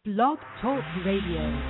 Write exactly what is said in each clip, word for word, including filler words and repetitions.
Blog Talk Radio.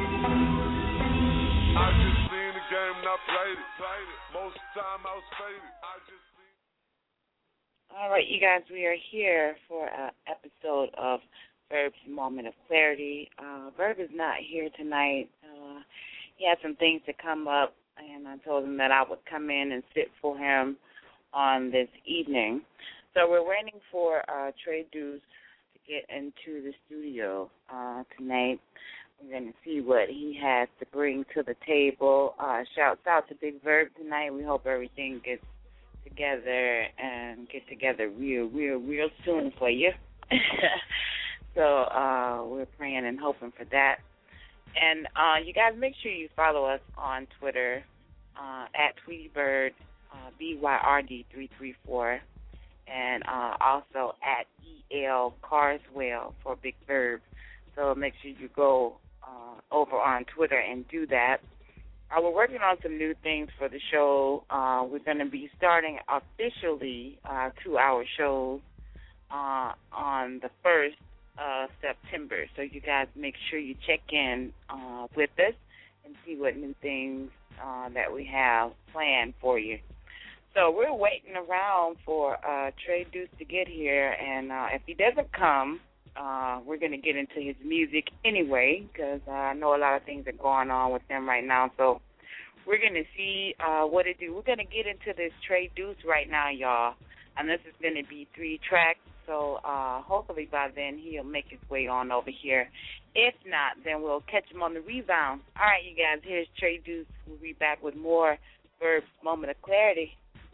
I played it. Most of the time I was faded. All right, you guys, we are here for an episode of Verb's Moment of Clarity. Uh, Verb is not here tonight. Uh, he had some things to come up, and I told him that I would come in and sit for him on this evening. So we're waiting for uh, Trey Deuce to get into the studio uh, tonight. We're going to see what he has to bring to the table. Uh, shouts out to Big Verb tonight. We hope everything gets together and get together real, real, real soon for you. so uh, we're praying and hoping for that. And uh, you guys make sure you follow us on Twitter uh, at TweetyBird, uh, B Y R D three three four, and uh, also at E L Carswell for Big Verb. So make sure you go uh, over on Twitter and do that. Uh, we're working on some new things for the show. Uh, we're going to be starting officially uh, two-hour shows uh, on the first of September. So you guys make sure you check in uh, with us and see what new things uh, that we have planned for you. So we're waiting around for uh, Trey Deuce to get here, and uh, if he doesn't come, Uh, we're going to get into his music anyway because uh, I know a lot of things are going on with him right now. So we're going to see uh, what it do. We're going to get into this Trey Deuce right now, y'all. And this is going to be three tracks. So uh, hopefully by then he'll make his way on over here. If not, then we'll catch him on the rebound. All right, you guys, here's Trey Deuce. We'll be back with more Verb's Moment of Clarity.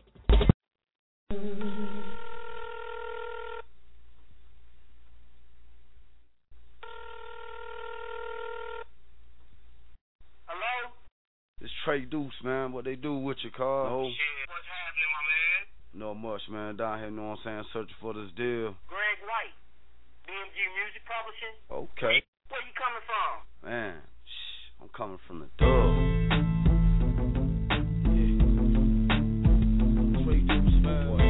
It's Trey Deuce, man. What they do with you, Carl? Oh. Shit, what's happening, my man? Not much, man. Down here, know what I'm saying, searching for this deal. Greg White, B M G Music Publishing. Okay. Where you coming from? Man, shh, I'm coming from the dub. Yeah. Trey Deuce, man. Boy,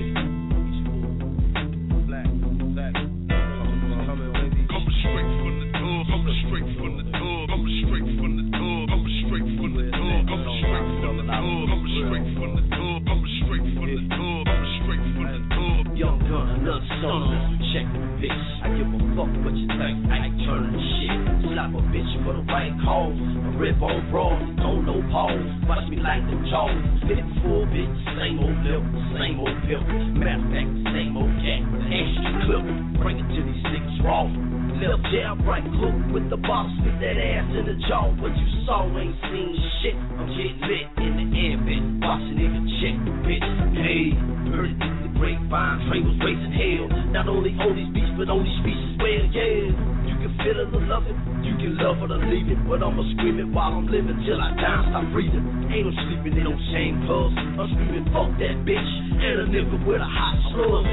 yeah. Black, black. Coming, coming, baby. Coming straight from the dub. Coming straight from the dub. Coming straight from the dub. Coming straight from the dub. Coming straight from the dub. Coming straight from the dub. Coming straight from the dub. Coming straight from the dub. Young gun, another stunner. Check the bitch. I give a fuck what you think. I ain't turning the shit. Slap a bitch for the right cause. A rip on broad, don't know pause. Watch me like them jaws. Fit for a bitch, same old lip, same old pimp. Matter of fact, same old cat with an extra clip. Bring it to these niggas raw. Left jab, right hook with the box, spit that ass in the jaw. What you saw ain't seen shit. I'm getting lit in the air, bitch. Watch a nigga check the bitch. Hey, heard it through the grapevine. Trey was raising hell. Not only on these beats, but on these species as well, yeah. You can feel it or love it. You can love it or leave it. But I'ma scream it while I'm living till I die and stop breathing. Ain't no sleeping in no shame, cuz I'm screaming, fuck that bitch. And a nigga with a hot slug.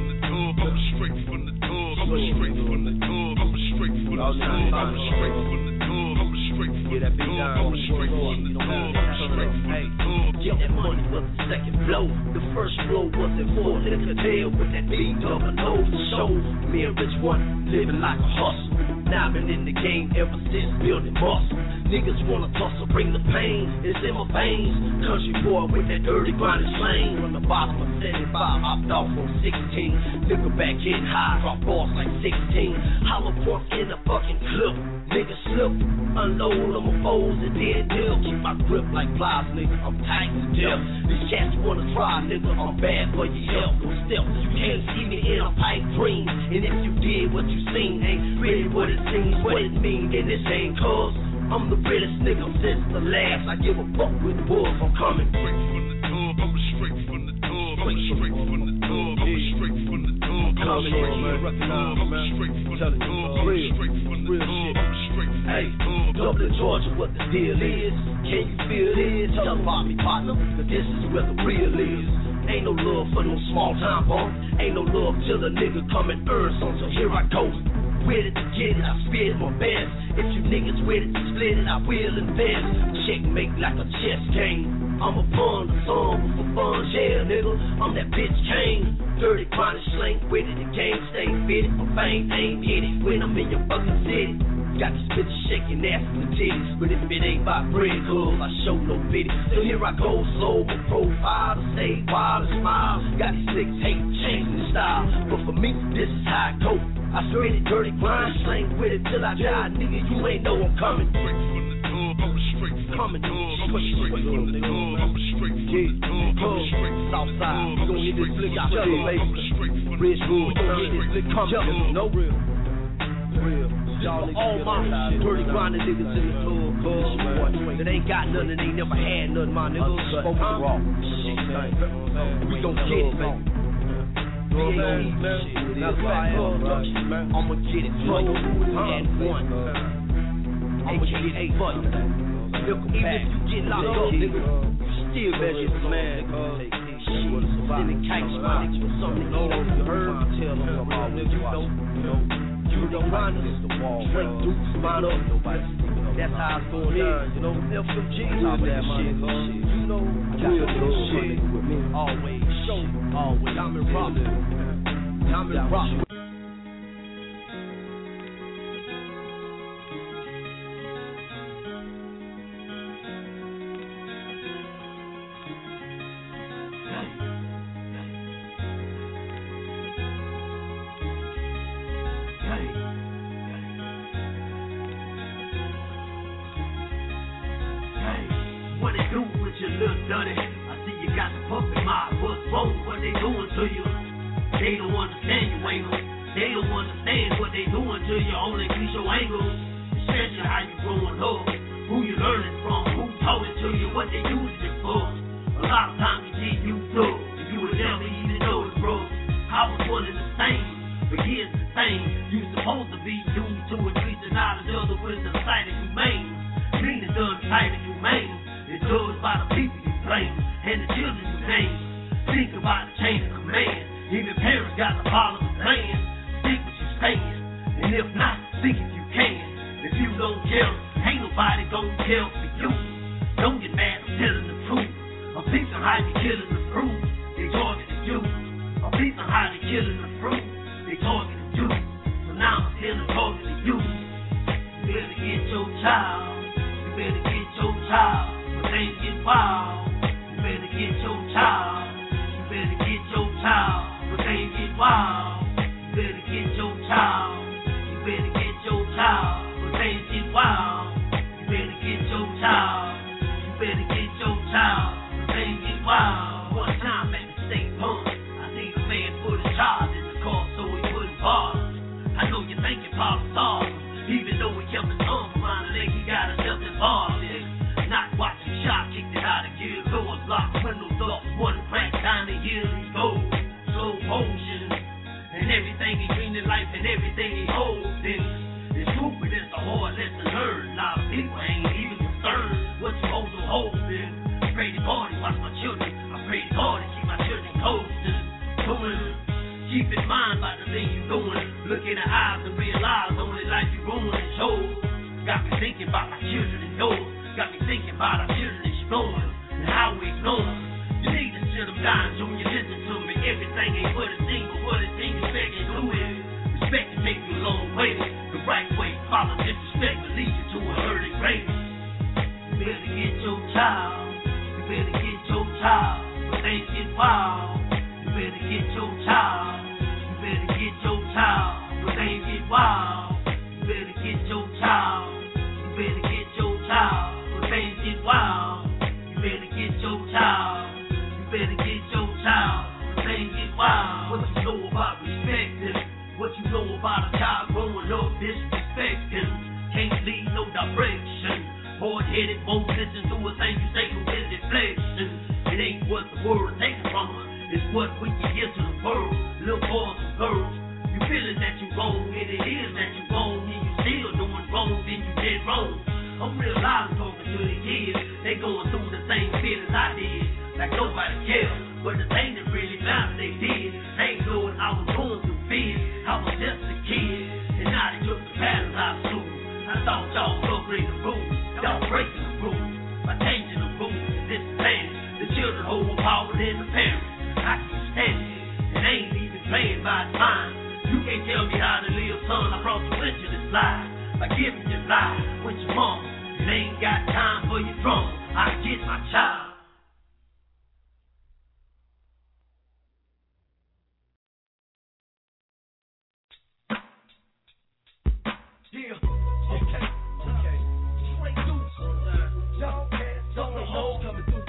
I'm straight from the dub. I'm straight from the dub. I'm straight from the dub. I'm straight from the dub. I'm straight from the dub. I'm straight from the dub. I'm straight from the dub. Get that money was the second blow. The first blow wasn't full. Liquor tail with that big double O. Show me a rich one living like a hustle. Now I've been in the game ever since building muscle. Niggas wanna tussle, bring the pain. It's in my veins. Country boy with that dirty grinding slang. From the bottom of seventy-five, hopped off on sixteen. Nigga back getting high, drop balls like sixteen. Hollow point in the fucking clip. Nigga slip, unload on my foes and then deal. Keep my grip like plies, nigga. I'm tight as death. These cats wanna try, nigga. I'm bad for your health. No stealth. You can't see me in a pipe dream. And if you did what you seen, ain't really what it seems, what it mean. And this ain't cause I'm the realest nigga since the last. I give a fuck with the bulls. I'm coming straight from the dub. I'm straight from the dub. I'm straight from the dub. I'm straight from the dub. I'm straight from the dub. I'm straight from the dub. I'm straight from the dub. I'm straight from the dub. Hey, Dublin, Georgia, what the deal is? Can you feel this? Tell about me, partner, cause this is where the real is. Ain't no love for no small time bump. Ain't no love till a nigga come and earn some. So here I go. With it to get it, I spit my best. If you niggas with it to split it, I will invest. Checkmate like a chess game. I'm a pun, the song for fun, yeah, nigga. I'm that bitch king. Dirty, chronic, slang with it, the game stay fitted. My fame ain't hit it when I'm in your fucking city. Got these bitches shaking ass and titties, but if it ain't my bread, cuz I show no pity. So here I go, slow, my profile to stay wild and smile. Got these niggas hate changing the style, but for me, this is how I go. I spit it dirty, grind, slang with it till I die, nigga. You ain't know I'm coming. Straight from the dub, I'm straight from the dub, I'm straight from the dub, I'm straight from the dub, I'm straight from the dub, I'm straight from the dub, I'm straight from the dub, Ridgewood, we gon' get this flick coming, no real, real. Y'all all my dirty grinding niggas in the club, cuz that ain't got nothing, they never had nothing, my niggas. Smoke raw, shit, we gon' get it, baby. We ain't gon' eat shit. Matter of fact, I'ma get it for you at one. I'ma get it eight bucks. Even if you get locked up, nigga, you still better get some man. Shit, sending kites, my nigga, for something to eat. You heard? You know, you know, grinders, straight dukes, mine up. That's how it's going down, you know. F M G's top of that shit, you know. Real shit, always show, always. I'm in rock, I'm in rock. What they do with your little dirty? I see you got the puppet mind. What's wrong? What they doing to you? They don't understand you, ain't no. They don't understand what they doing to you. Only increase your angles. Especially how you growing up. Who you learning from? Who taught it to you? What they using it for? A lot of times you get used up. And you would never even know it, bro. I was one of the same. But here's the thing. You supposed to be used to increase the knowledge of the wisdom sight of humane. Meaning done tight and humane. It's judged by the people you blame and the children you name. Think about the chain of command. Even parents got to follow the plan. Stick what you're saying, and if not, think if you can. If you don't care, ain't nobody gonna care for you. Don't get mad, I'm telling the truth. A piece of how you killing the fruit, they targeting you. A piece of how they killing the fruit, they targeting you. So now I'm still targeting you. You better get your child. You better get your child. Things get wild, you better get your child. You better get your child. When things get wild, you better get your child. You better get your child. When things get wild, you better get your child. You better get your child. When things get wild. One time at the state pump, I seen a man put his child in the car so he wouldn't bother. I know you think your problem's awesome, even though he kept his arm around the leg, he got himself involved in. Not watching shot, kicked it out of gear, doors locked, windows up, one crack down the hill, he goes, slow motion, and everything he dreamed in life and everything he holds in. It's stupid, it's a hard lesson learned. A lot of people ain't even concerned what you hold to hold in. I pray to God, watch my children. I pray to God, keep my children coasting, doing. Keep in mind about the thing you doing. Look in the eyes and realize the only life you ruin is yours. Got me thinking about my children and yours. Got me thinking about our children exploring and how we ignore them. You need to sit them down, Junior, listen to me. Everything ain't what it seems, but what it seems, respect and do it. Respect can take you a long way. The right way, follow disrespect will lead you to a hurting grave. You better get your child. You better get your child. When things get wild, you better get your child. You better get your child. When things get wild, you better get your child. You better get your child. Things get wild, you better get your child. You better get your child. Things get wild. What you know about respecting? What you know about a child growing up disrespecting? Can't lead no direction. Hard-headed, won't listen to a thing you say from his deflection. It ain't what the world takes from us, it's what we can give to the world. Little boys and girls, you feeling that you wrong, and it is that you wrong, and you still doing wrong, then you did wrong. I'm realizing talking to the kids, they going through the same feelings I did. Like nobody cares, but the thing that really matters they did. They ain't knowing I was going through fear. I was just a kid, and now they took the patterns out of school. I thought y'all was upgrading the rules, y'all breaking the rules by changing the rules and disadvantage. The children hold more power than the parents. I can stand it, and they ain't even playing by its mind. You can't tell me how to live, son. I brought you into this life. by giving you life with your mom. You ain't got time for your drama. I get my child. Yeah, okay, okay. Straight deuce. Y'all cats don't know hoes coming through.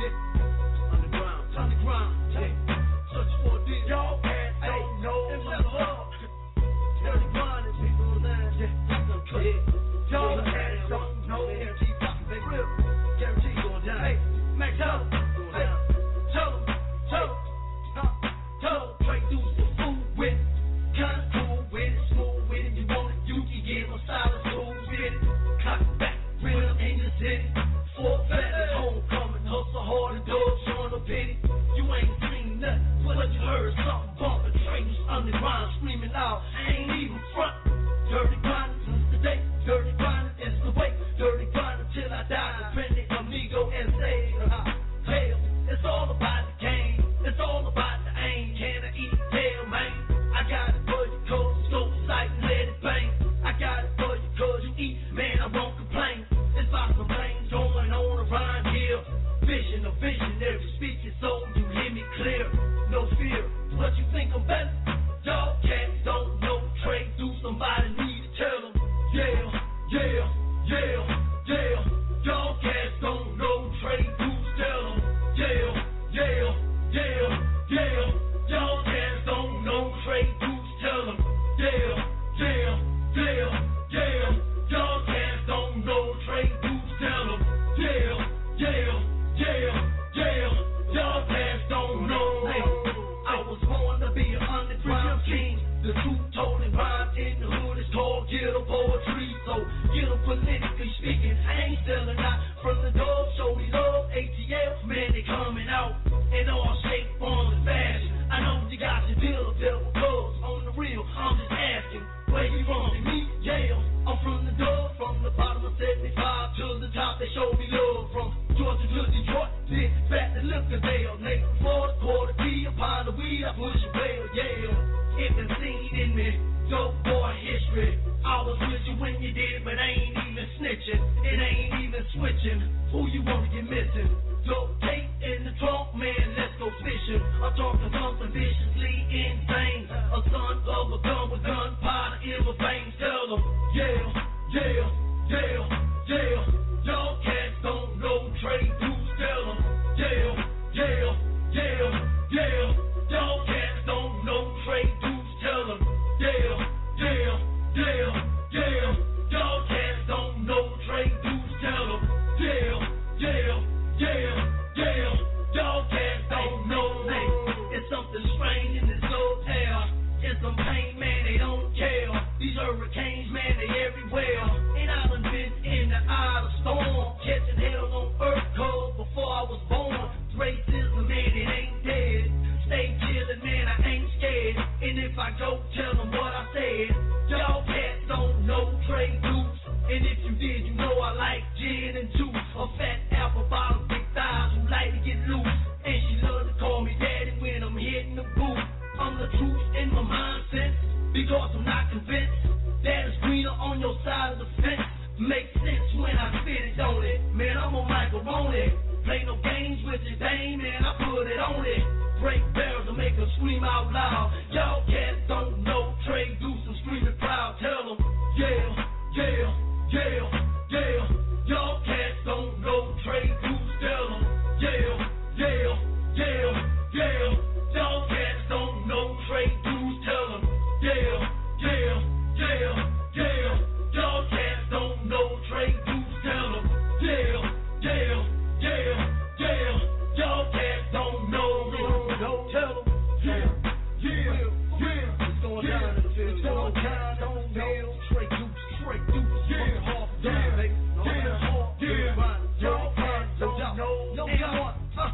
Yeah, underground, underground. Yeah, search for this. Y'all cats don't know and what's up. Dirty grinding people now. Yeah, yeah. Y'all cats don't know. Guarantee fucking big rip. Guarantee going down. Hey, Max, tell them. Hey, tell them, tell them. Huh, tell them. Straight deuce the food with. Kinda cool with it, smooth with it. You want it, you can get on solid smooth with it. Clock back, rhythm in the city. Four fat homecoming, hustle hard and dog showing no pity. You ain't seen nothing, but you heard something bumping. Trains underground screaming out, I ain't even front. Dirty grinding since the day, dirty grinding is the way. Dirty grinding till I die, depending amigo and say, hell, it's all about the game, it's all about the aim. Can I eat? Hell, man. I got it for you, cause so sight and let it bang. I got it for you, cause you eat, man, I won't complain. It's about some things going on around here. Vision, a visionary speaking, so you hear me clear. No fear, what you think I'm better? Y'all cats don't know, trade through somebody need to tell them. Yeah, yeah, yeah, yeah. Y'all cats don't know, trade through, tell them. Yeah, yeah, yeah, yeah. Y'all cats don't know, trade through, tell them. Yeah, yeah, yeah, yeah. Y'all cats don't know, trade through, tell them. Yeah, yeah, yeah, yeah. Y'all cats don't know. Hey, I was born to be an underground king. The truth told and rhyme in the hood is called ghetto poetry. So ghetto politically speaking, I ain't selling out from the dog. Show me love, A T L, man, they coming out in all shape, form, and fashion. I know you got your deal, deal with cuz on the real. I'm just asking, where you from? Me, yeah, I'm from the dog, from the bottom of seventy-five to the top. They show me love from Georgia to Detroit, then back to Lickerdale. Nathan Florida, quarter key, a pound of weed, I push a bail, yeah. It been seen in me, dope boy history. I was with you when you did it, but I ain't even snitching. It ain't even switching. Who you wanna get missing? Dope tape in the trunk, man, let's go fishing. I'm talking something viciously insane. A son of a gun with gunpowder in my veins. Tell them, yeah, yeah, yeah, yeah. Y'all cats don't know trade dudes. Tell them, yeah, yeah, yeah, yeah. Y'all cats don't know trade dudes. Tell them, yeah, yeah, yeah, yeah. Y'all cats don't know trade dudes. Tell them, yeah, yeah, yeah, yeah. Y'all cats don't know. It's something strange in this old town. It's some pain, man, they don't care. These hurricanes, man, they everywhere. And I done been in the eye of the storm, catching hell on earth cold before I was born. Racism, man, it ain't dead. Stay chillin', man, I ain't scared. And if I go, tell them what I said. Y'all cats don't know trade dudes. And if you did, you know I like gin and juice. A fat apple bottom, big thighs who like to get loose. And she love to call me daddy when I'm hitting the booth. I'm the truth in my mindset, because I'm not convinced that it's greener on your side of the fence. Makes sense when I spit it, don't it? Man, I'm a macaroni. Play no games with your dame, man, I put it on it. Break barrels to make them scream out loud. Y'all cats don't know trade dudes and screaming proud. Tell them, yeah, yeah, yeah, yeah. Y'all cats don't know trade dudes. Tell them, yeah, yeah, yeah, yeah. Y'all cats don't know trade dudes. Tell them, yeah, yeah, yeah, yeah. Y'all cats don't know trade dudes. Tell them, yeah, yeah, yeah, yeah. Y'all cats don't know. No, tell them, yeah, yeah, yeah. It's going down in the field. It's going down on the field. Straight dudes, straight dudes. Yeah, hard down, baby. Yeah, hard, yeah. Y'all cats don't know. No doubt.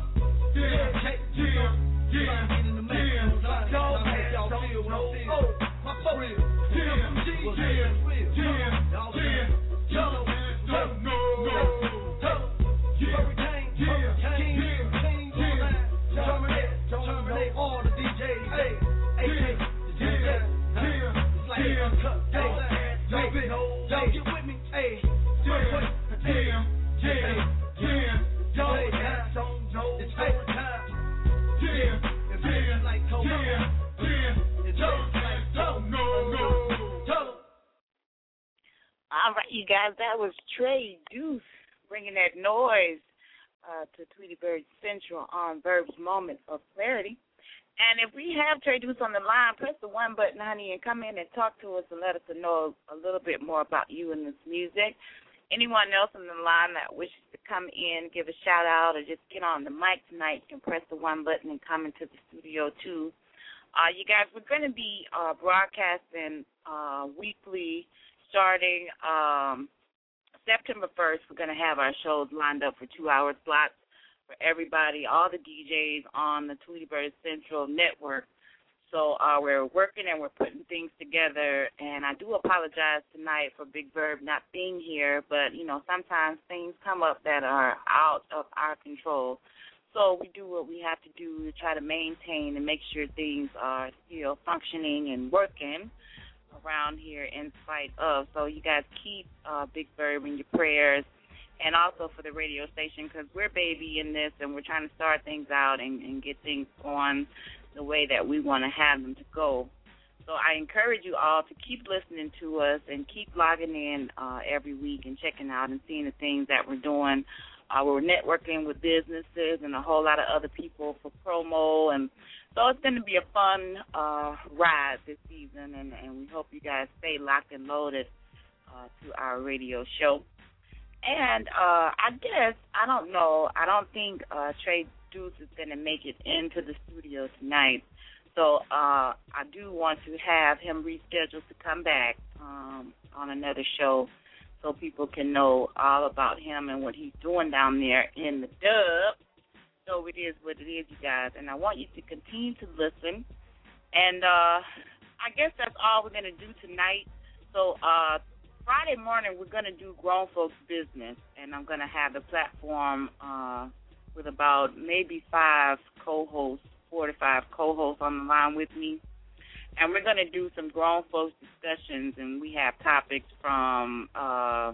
Yeah, take, yeah, yeah, get in the mix. Y'all cats don't know. Oh, my folks. Yeah, yeah, yeah, yeah, yeah. Y'all don't know. Tell them, yeah, hurricane, hurricane, hurricane, yeah. Terminate, terminate all the D Js. Hey, A K, the D J. It's like uncut. Hey, y'all been Y'all get with me. Hey, jam, jam, jam, jam. Y'all don't know it's overtime. Jam, jam, like jam, jam. It's like don't know, no. All right, you guys, that was Trey Deuce bringing that noise uh, to Tweety Bird Central on Verb's Moment of Clarity. And if we have Trey Deuce on the line, press the one button, honey, and come in and talk to us and let us know a little bit more about you and this music. Anyone else on the line that wishes to come in, give a shout-out, or just get on the mic tonight, you can press the one button and come into the studio, too. Uh, you guys, we're going to be uh, broadcasting uh, weekly starting um, September first. We're going to have our shows lined up for two-hour slots for everybody, all the D Js on the Tweety Bird Central Network. So uh, we're working and we're putting things together, and I do apologize tonight for Big Verb not being here, but, you know, sometimes things come up that are out of our control. So we do what we have to do to try to maintain and make sure things are still functioning and working around here in spite of. So you guys keep uh, Big Verb in your prayers. And also for the radio station, because we're baby in this and we're trying to start things out and, and get things going the way that we want to have them to go. So I encourage you all to keep listening to us and keep logging in uh, every week and checking out and seeing the things that we're doing. Uh, we're networking with businesses and a whole lot of other people for promo. And so it's going to be a fun uh, ride this season, and, and we hope you guys stay locked and loaded uh, to our radio show. And uh, I guess, I don't know, I don't think uh, Trey Deuce is going to make it into the studio tonight. So uh, I do want to have him rescheduled to come back um, on another show so people can know all about him and what he's doing down there in the dub. So it is what it is, you guys. And I want you to continue to listen. And uh, I guess that's all we're going to do tonight. So, uh, Friday morning, we're going to do Grown Folks Business, and I'm going to have the platform uh, with about maybe five co-hosts, four to five co-hosts on the line with me. And we're going to do some grown folks discussions, and we have topics from uh,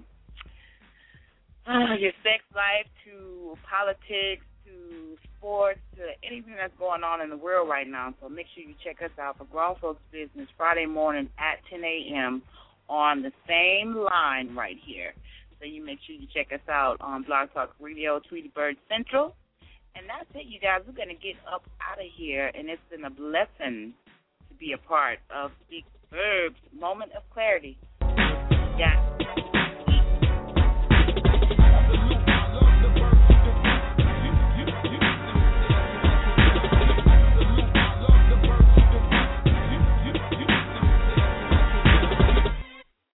uh, your sex life to politics to sports to anything that's going on in the world right now. So make sure you check us out for Grown Folks Business Friday morning at ten a.m. on the same line right here. So you make sure you check us out on Blog Talk Radio, Tweety Bird Central. And that's it, you guys. We're going to get up out of here, and it's been a blessing to be a part of Big Verb's Moment of Clarity. Yeah.